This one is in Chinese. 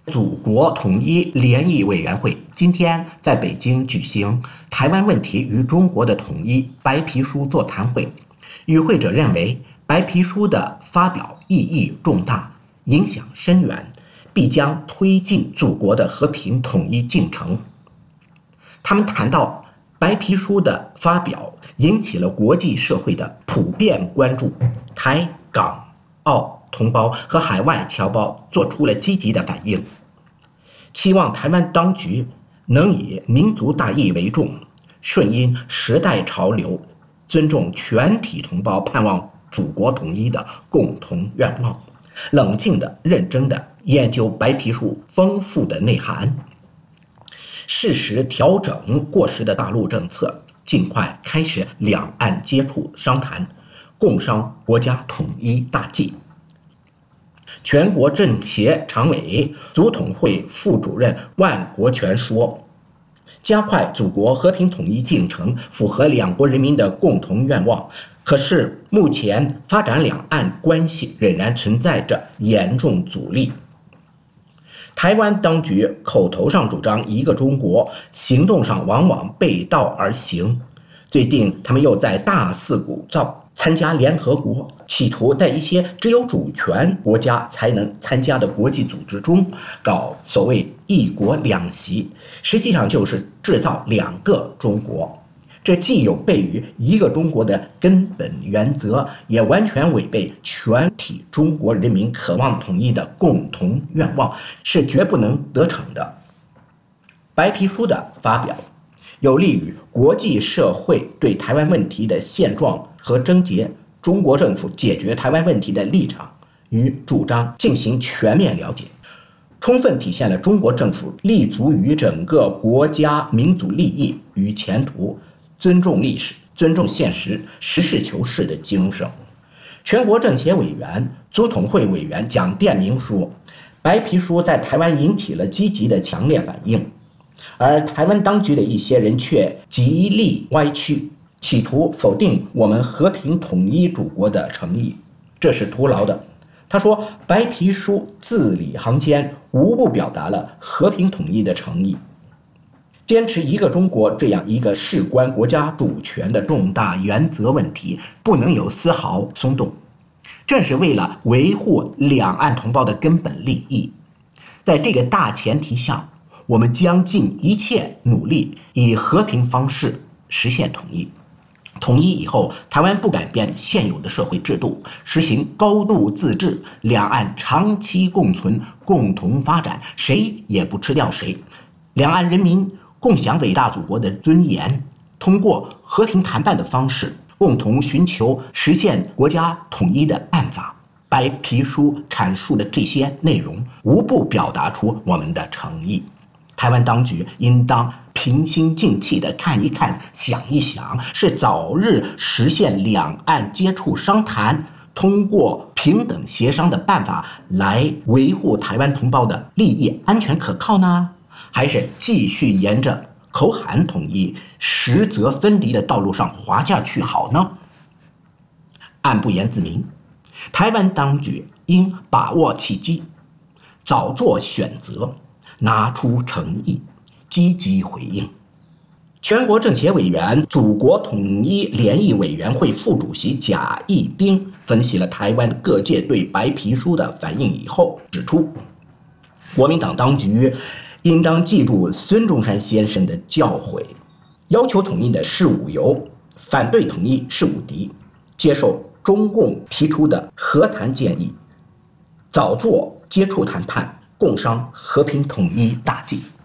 祖国统一联谊委员会今天在北京举行台湾问题与中国的统一白皮书座谈会。与会者认为，白皮书的发表意义重大，影响深远，必将推进祖国的和平统一进程。他们谈到，白皮书的发表引起了国际社会的普遍关注，台、港、澳同胞和海外侨胞做出了积极的反应，期望台湾当局能以民族大义为重，顺应时代潮流，尊重全体同胞盼望祖国统一的共同愿望，冷静的、认真的研究白皮书丰富的内涵，适时调整过时的大陆政策，尽快开始两岸接触商谈，共商国家统一大计。全国政协常委、祖统会副主任万国全说，加快祖国和平统一进程符合两国人民的共同愿望，可是目前发展两岸关系仍然存在着严重阻力。台湾当局口头上主张一个中国，行动上往往背道而行。最近他们又在大肆鼓噪参加联合国，企图在一些只有主权国家才能参加的国际组织中搞所谓一国两席，实际上就是制造两个中国。这既有悖于一个中国的根本原则，也完全违背全体中国人民渴望统一的共同愿望，是绝不能得逞的。白皮书的发表有利于国际社会对台湾问题的现状和症结、中国政府解决台湾问题的立场与主张进行全面了解，充分体现了中国政府立足于整个国家民族利益与前途，尊重历史、尊重现实、实事求是的精神。全国政协委员、祖统会委员蒋殿明说，白皮书在台湾引起了积极的强烈反应，而台湾当局的一些人却极力歪曲，企图否定我们和平统一祖国的诚意，这是徒劳的。他说，白皮书字里行间无不表达了和平统一的诚意。坚持一个中国这样一个事关国家主权的重大原则问题，不能有丝毫松动，正是为了维护两岸同胞的根本利益。在这个大前提下，我们将尽一切努力，以和平方式实现统一。统一以后，台湾不改变现有的社会制度，实行高度自治，两岸长期共存、共同发展，谁也不吃掉谁。两岸人民共享伟大祖国的尊严，通过和平谈判的方式，共同寻求实现国家统一的办法。白皮书阐述的这些内容，无不表达出我们的诚意。台湾当局应当平心静气地看一看、想一想，是早日实现两岸接触商谈，通过平等协商的办法来维护台湾同胞的利益安全可靠呢，还是继续沿着口喊统一、实则分离的道路上滑下去好呢？按不言自明，台湾当局应把握契机，早做选择，拿出诚意，积极回应。全国政协委员、祖国统一联谊委员会副主席贾义兵分析了台湾各界对白皮书的反应以后指出，国民党当局应当记住孙中山先生的教诲，要求统一的是武游，反对统一是武敌，接受中共提出的和谈建议，早做接触谈判，共商和平统一大计。